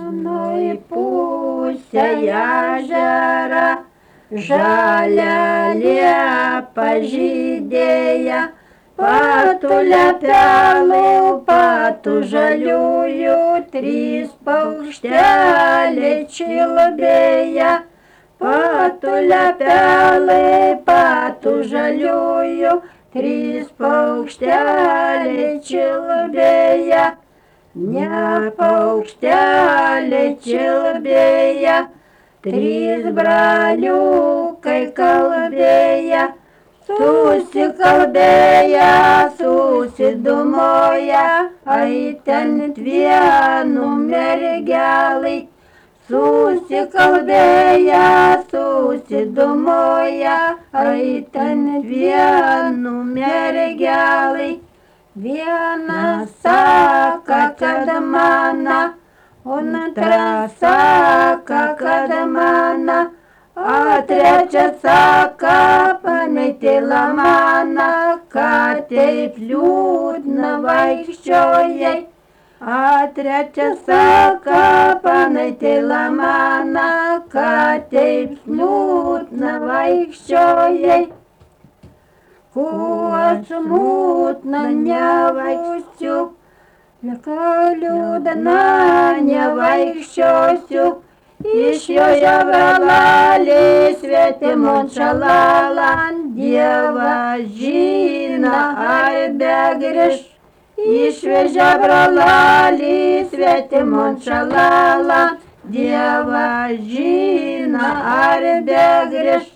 Anoj pusė ežerą žalia liepa žydėja, patų lepelų, patų žaliųjų, trys paukšteliai čiulbėja. Patų lepelai, patų žaliųjų, trys paukšteliai čiulbėja. Ne paukšteliai čiulbėja, trys braliukai kalbėja. Susikalbėja, susidūmoja, ai ten vienu mergelai. Susikalbėja, susidūmoja, ai ten vienu mergelai. Viena saka, kad mana, o antra saka, kad mana, a trečia saka, panaitėla mana, kad taip liūdna vaikščiojai. A trečia saka, panaitėla mana, kad taip liūdna vaikščiojai. Kuo smutna nevaikščiu, liūdna nevaikščiosiu, iš joje bralalį svetimon šalalan, Dievas žino, ar begrįš. Išvežė bralalį svetimon šalalan, Dievas žino, ar begrįš.